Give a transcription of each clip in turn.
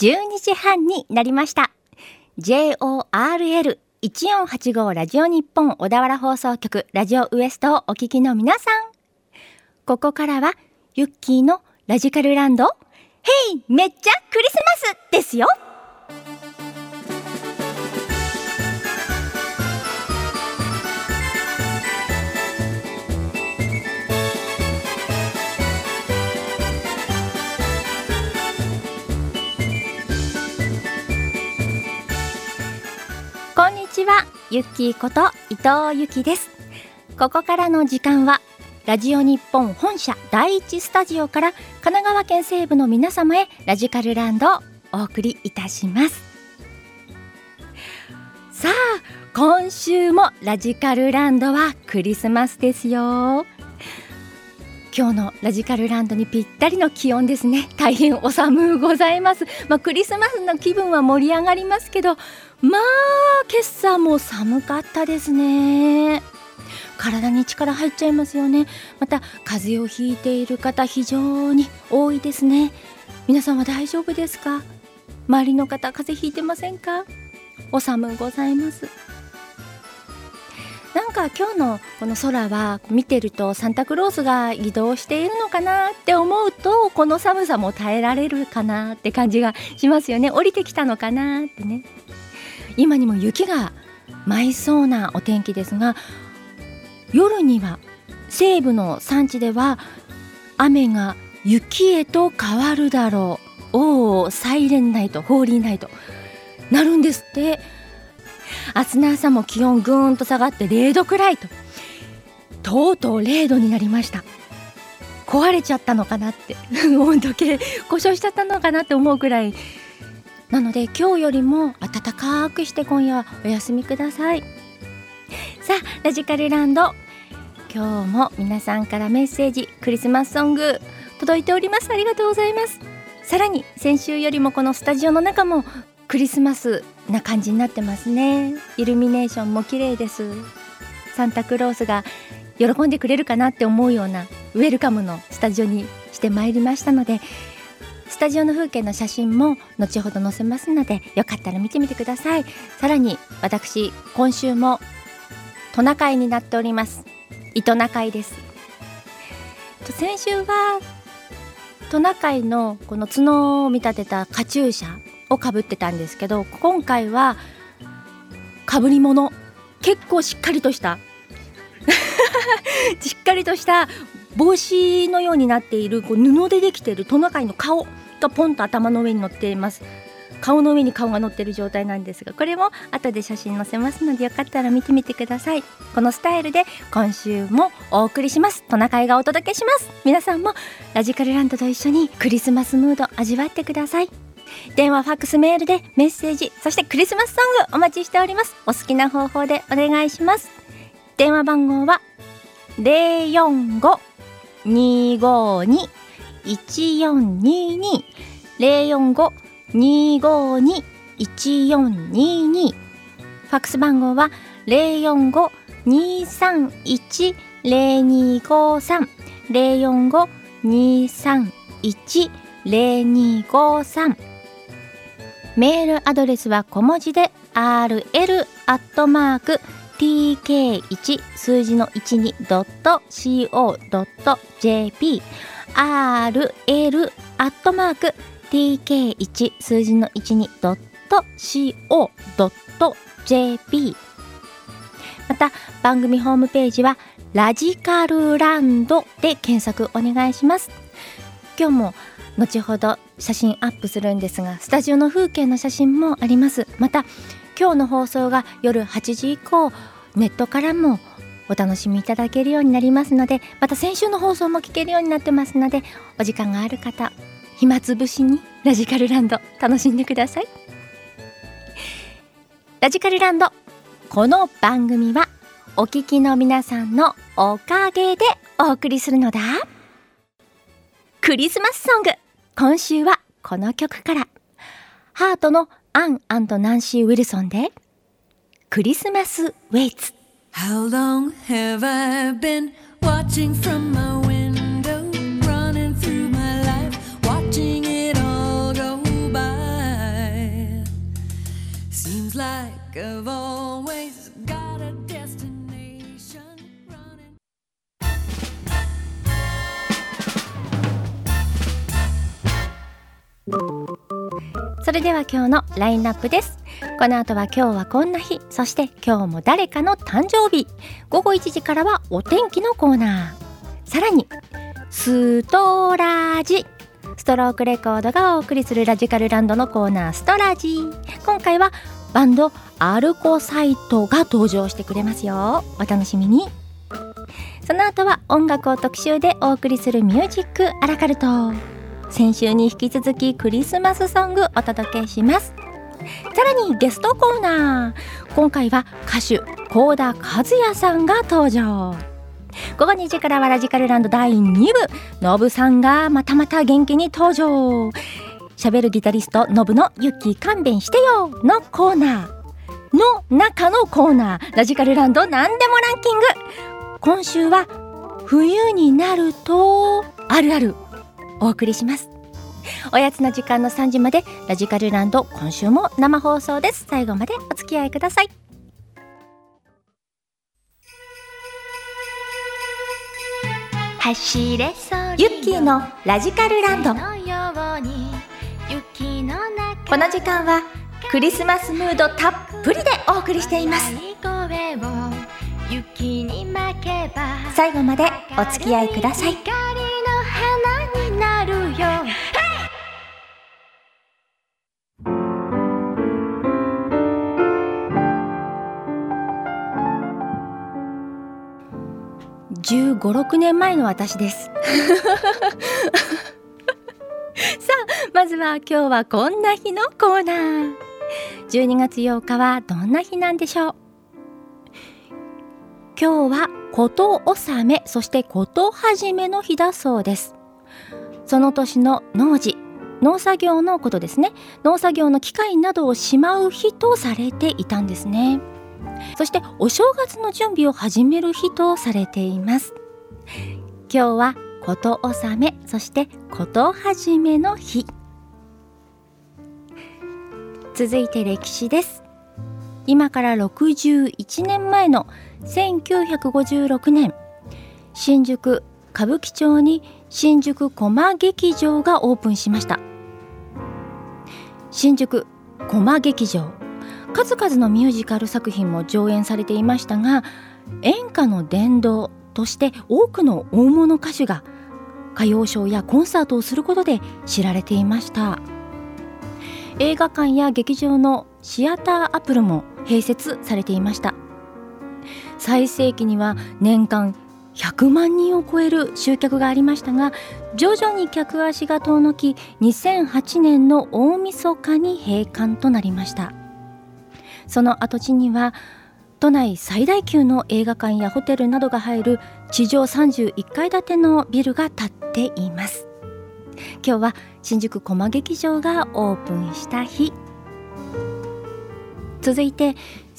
12時半になりました。 JORL1485 ラジオ日本小田原放送局ラジオウエストをお聞きの皆さん、ここからはユッキーのラジカルランド、ヘイめっちゃクリスマスですよ。こんにちは、ゆっきーこと伊藤ゆきです。ここからの時間はラジオ日本本社第一スタジオから神奈川県西部の皆様へラジカルランドをお送りいたします。さあ、今週もラジカルランドはクリスマスですよ。今日のラジカルランドにぴったりの気温ですね。大変お寒うございます。クリスマスの気分は盛り上がりますけど、今朝も寒かったですね。体に力入っちゃいますよね。また風邪をひいている方非常に多いですね。皆さんは大丈夫ですか？周りの方風邪ひいてませんか？お寒うございます。なんか今日のこの空は見てるとサンタクロースが移動しているのかなって思うと、この寒さも耐えられるかなって感じがしますよね。降りてきたのかなってね。今にも雪が舞いそうなお天気ですが、夜には西部の山地では雨が雪へと変わるだろう。おー、サイレンナイト、ホーリーナイトなるんですって。明日の朝も気温ぐーんと下がって0度くらいと、とうとう0度になりました。壊れちゃったのかなって温度計故障しちゃったのかなって思うくらいなので、今日よりも暖かくして今夜はお休みください。さあ、ラジカルランド、今日も皆さんからメッセージ、クリスマスソング届いております。ありがとうございます。さらに先週よりもこのスタジオの中もクリスマスな感じになってますね。イルミネーションも綺麗です。サンタクロースが喜んでくれるかなって思うようなウェルカムのスタジオにしてまいりましたので、スタジオの風景の写真も後ほど載せますので、よかったら見てみてください。さらに私、今週もトナカイになっております。イトナカイです。先週はトナカイのこの角を見立てたカチューシャをかぶってたんですけど、今回はかぶり物、結構しっかりとしたしっかりとした帽子のようになっている布でできているトナカイの顔がポンと頭の上に乗っています。顔の上に顔が乗っている状態なんですが、これも後で写真載せますので、よかったら見てみてください。このスタイルで今週もお送りします。トナカイがお届けします。皆さんもラジカルランドと一緒にクリスマスムード味わってください。電話、ファックス、メールでメッセージ、そしてクリスマスソングお待ちしております。お好きな方法でお願いします。電話番号は 045-252-1422 045-252-1422、ファックス番号は 045-231-0253 045-231-0253、メールアドレスは小文字で rl@tk1 数字の 12.co.jp rl@tk1 数字の 12.co.jp、 また番組ホームページはラジカルランドで検索お願いします。今日も後ほど写真アップするんですが、スタジオの風景の写真もあります。また今日の放送が夜8時以降ネットからもお楽しみいただけるようになりますので、また先週の放送も聞けるようになってますので、お時間がある方、暇つぶしにラジカルランド楽しんでください。ラジカルランド、この番組はお聞きの皆さんのおかげでお送りするのだ。クリスマスソング、今週はこの曲から、ハートのアン&ナンシー・ウィルソンでクリスマス・ウェイツ。 How long have I been watching from my window, running through my life, watching it all go by? それでは今日のラインナップです。この後は今日はこんな日、そして今日も誰かの誕生日、午後1時からはお天気のコーナー、さらにストラジ、ストロークレコードがお送りするラジカルランドのコーナー、ストラジ。今回はバンドアルコサイトが登場してくれますよ。お楽しみに。その後は音楽を特集でお送りするミュージックアラカルト。先週に引き続きクリスマスソングお届けします。さらにゲストコーナー、今回は歌手幸田和也さんが登場。午後2時からはラジカルランド第2部、ノブさんがまたまた元気に登場。喋るギタリストノブのユッキー勘弁してよのコーナーの中のコーナー、ラジカルランドなんでもランキング。今週は冬になるとあるあるお送りします。おやつの時間の3時までラジカルランド、今週も生放送です。最後までお付き合いください。 走れそうユッキーのラジカルランド。この時間はクリスマスムードたっぷりでお送りしています。最後までお付き合いください。15、16年前の私ですさあ、まずは今日はこんな日のコーナー。12月8日はどんな日なんでしょう。今日はこと納め、そしてこと始めの日だそうです。その年の農事、農作業のことですね。農作業の機械などをしまう日とされていたんですね。そしてお正月の準備を始める日とされています。今日はこと納め、そしてこと始めの日。続いて歴史です。今から61年前の1956年、新宿歌舞伎町に新宿コマ劇場がオープンしました。新宿コマ劇場、数々のミュージカル作品も上演されていましたが、演歌の殿堂として多くの大物歌手が歌謡ショーやコンサートをすることで知られていました。映画館や劇場のシアターアップルも併設されていました。最盛期には年間100万人を超える集客がありましたが、徐々に客足が遠のき、2008年の大晦日に閉館となりました。その跡地には都内最大級の映画館やホテルなどが入る地上31階建てのビルが建っています。今日は新宿コマ劇場がオープンした日。続いて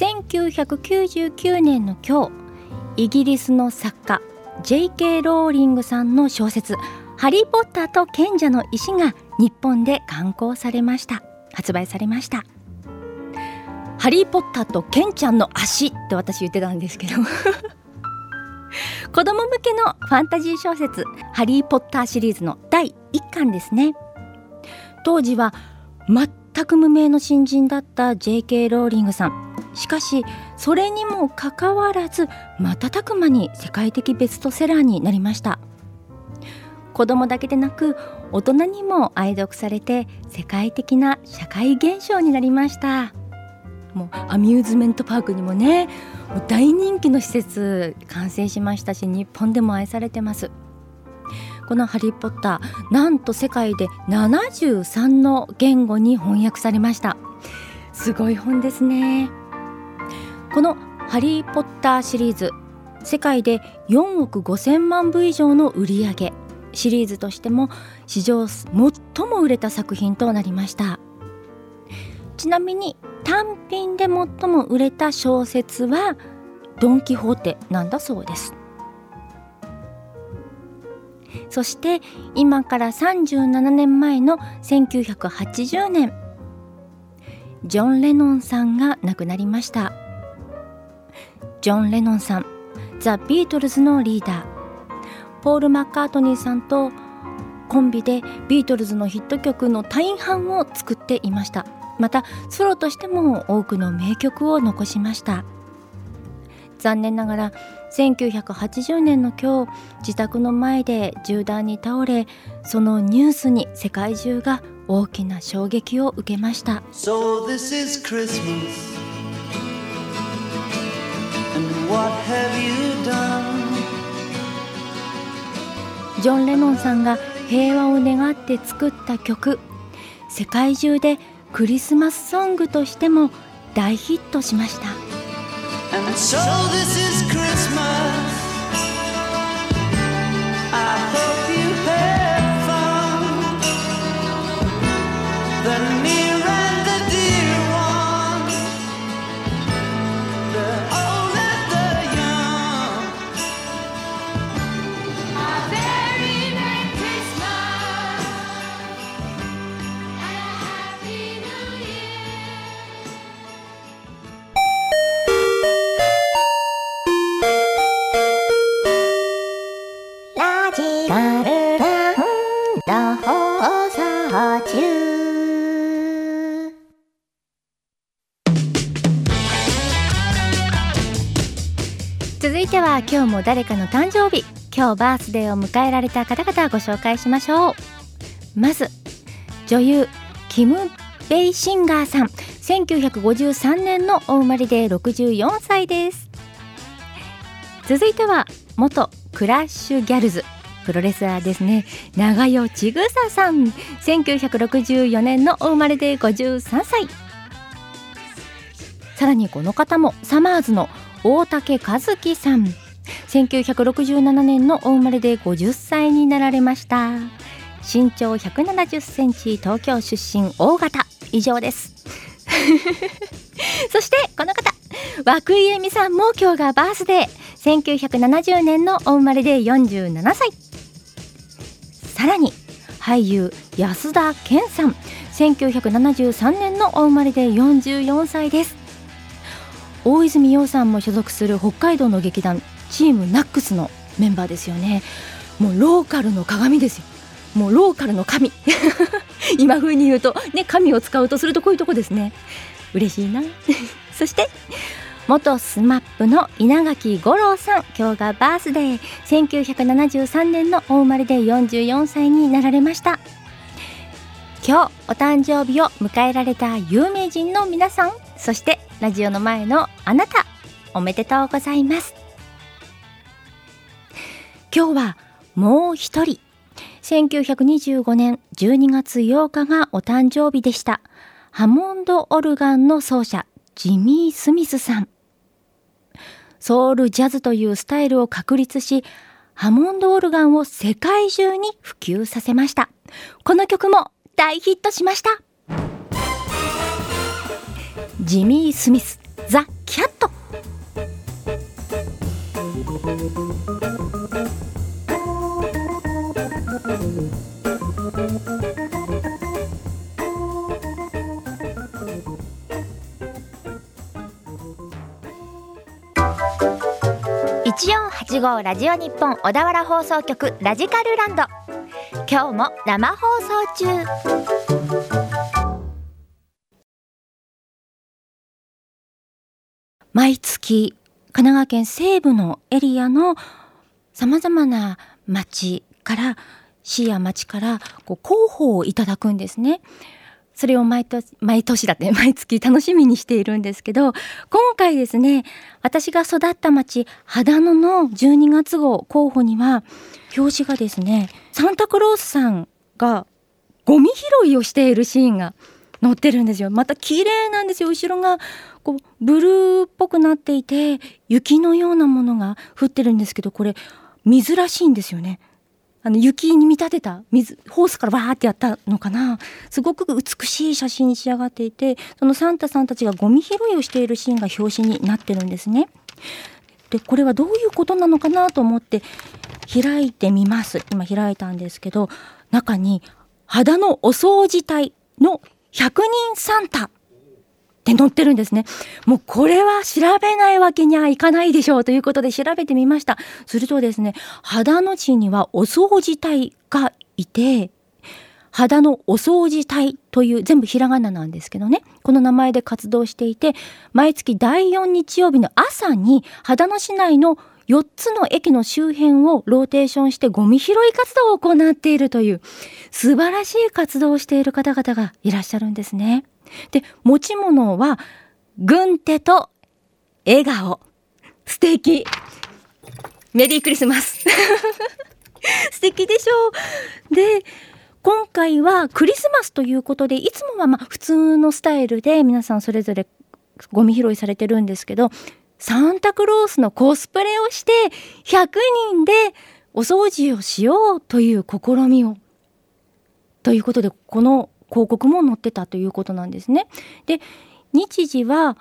1999年の今日、イギリスの作家 J.K. ローリングさんの小説ハリーポッターと賢者の石が日本で刊行されました。発売されました。ハリーポッターとケンちゃんの足って私言ってたんですけど子供向けのファンタジー小説ハリーポッターシリーズの第1巻ですね。当時は全く無名の新人だった J.K. ローリングさん。しかしそれにもかかわらず瞬く間に世界的ベストセラーになりました。子供だけでなく大人にも愛読されて世界的な社会現象になりました。もうアミューズメントパークにもね、もう大人気の施設完成しましたし、日本でも愛されてます。このハリーポッター、なんと世界で73の言語に翻訳されました。すごい本ですね。このハリーポッターシリーズ、世界で4億5000万部以上の売り上げ、シリーズとしても史上最も売れた作品となりました。ちなみに単品で最も売れた小説はドン・キホーテなんだそうです。そして今から37年前の1980年、ジョン・レノンさんが亡くなりました。ジョン・レノンさん、ザ・ビートルズのリーダー、ポール・マッカートニーさんとココンビでビートルズのヒット曲の大半を作っていました。またソロとしても多くの名曲を残しました。残念ながら1980年の今日、自宅の前で銃弾に倒れ、そのニュースに世界中が大きな衝撃を受けました。 So this is Christmas and what have you done? ジョン・レノンさんが平和を願って作った曲、世界中でクリスマスソングとしても大ヒットしました。 And so this is Christmas. I hope you have fun. The near and the dear ones, the old and the young. A very Merry Christmas and a Happy New Year. ラジカルランド放送中。続いては今日も誰かの誕生日、今日バースデーを迎えられた方々ご紹介しましょう。まず女優キム・ベイシンガーさん、1953年のお生まれで64歳です。続いては元クラッシュギャルズ、プロレスラーですね、長与千種さん、1964年のお生まれで53歳。さらにこの方もサマーズの大竹和樹さん、1967年のお生まれで50歳になられました。身長170センチ、東京出身、大型、以上ですそしてこの方、涌井絵美さんも今日がバースデー、1970年のお生まれで47歳。さらに俳優安田顕さん、1973年のお生まれで44歳です。大泉洋さんも所属する北海道の劇団チームナックスのメンバーですよね。もうローカルの鏡ですよ。もうローカルの神今風に言うとね、神を使うとするとこういうとこですね。嬉しいなそして元スマップの稲垣吾郎さん、今日がバースデー、1973年のお生まれで44歳になられました。今日お誕生日を迎えられた有名人の皆さん、そしてラジオの前のあなた、おめでとうございます。今日はもう一人、1925年12月8日がお誕生日でした。ハモンドオルガンの奏者ジミー・スミスさん。ソウルジャズというスタイルを確立し、ハモンドオルガンを世界中に普及させました。この曲も大ヒットしました。ジミー・スミス、ザ・キャット。1485ラジオ日本小田原放送局ラジカルランド、今日も生放送中。毎月神奈川県西部のエリアのさまざまな町から市や町から広報をいただくんですね。それを毎月楽しみにしているんですけど、今回ですね、私が育った町秦野の12月号候補には表紙がですね、サンタクロースさんがゴミ拾いをしているシーンが載ってるんですよ。また綺麗なんですよ。後ろがブルーっぽくなっていて雪のようなものが降ってるんですけど、これ水らしいんですよね。雪に見立てた水、ホースからバーってやったのかな。すごく美しい写真に仕上がっていて、そのサンタさんたちがゴミ拾いをしているシーンが表紙になってるんですね。でこれはどういうことなのかなと思って開いてみます。今開いたんですけど、中に秦野お掃除隊の100人サンタって載ってるんですね。もうこれは調べないわけにはいかないでしょうということで調べてみました。するとですね、秦野市にはお掃除隊がいて、肌のお掃除隊という、全部ひらがななんですけどね、この名前で活動していて、毎月第4日曜日の朝に秦野市内の4つの駅の周辺をローテーションしてゴミ拾い活動を行っているという素晴らしい活動をしている方々がいらっしゃるんですね。で、持ち物は軍手と笑顔。素敵。メリークリスマス。素敵でしょう。で、今回はクリスマスということで、いつもは普通のスタイルで皆さんそれぞれゴミ拾いされてるんですけど、サンタクロースのコスプレをして100人でお掃除をしようという試みを、ということで、この広告も載ってたということなんですね。で、日時は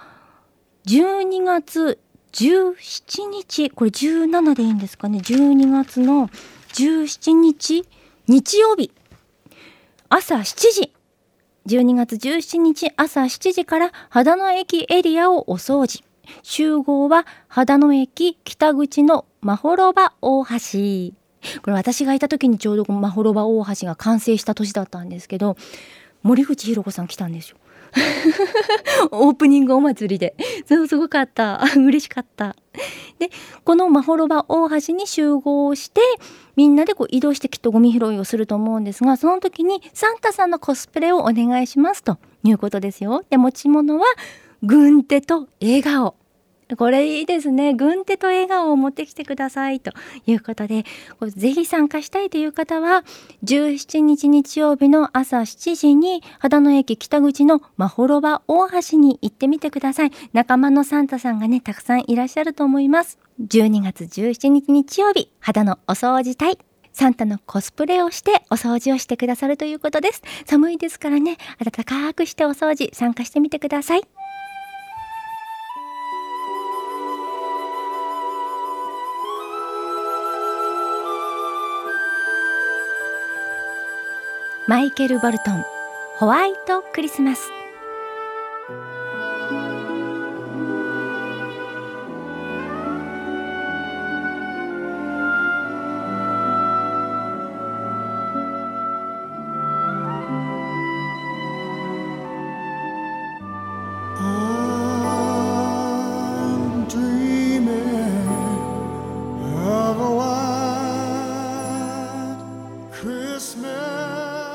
12月17日、これ17でいいんですかね、12月の17日日曜日朝7時、12月17日朝7時から秦野駅エリアをお掃除。集合は秦野駅北口のまほろば大橋。これ私がいた時にちょうどまほろば大橋が完成した年だったんですけど、森口博子さん来たんですよ。オープニングお祭りで。すごかった。嬉しかった。で、このまほろば大橋に集合して、みんなで移動してきっとゴミ拾いをすると思うんですが、その時にサンタさんのコスプレをお願いしますということですよ。で、持ち物は軍手と笑顔。これいいですね。軍手と笑顔を持ってきてくださいということで、ぜひ参加したいという方は17日日曜日の朝7時に秦野駅北口のまほろば大橋に行ってみてください。仲間のサンタさんがね、たくさんいらっしゃると思います。12月17日日曜日、秦野お掃除隊、サンタのコスプレをしてお掃除をしてくださるということです。寒いですからね、暖かくしてお掃除参加してみてください。マイケル・ボルトン、ホワイトクリスマス。 Christmas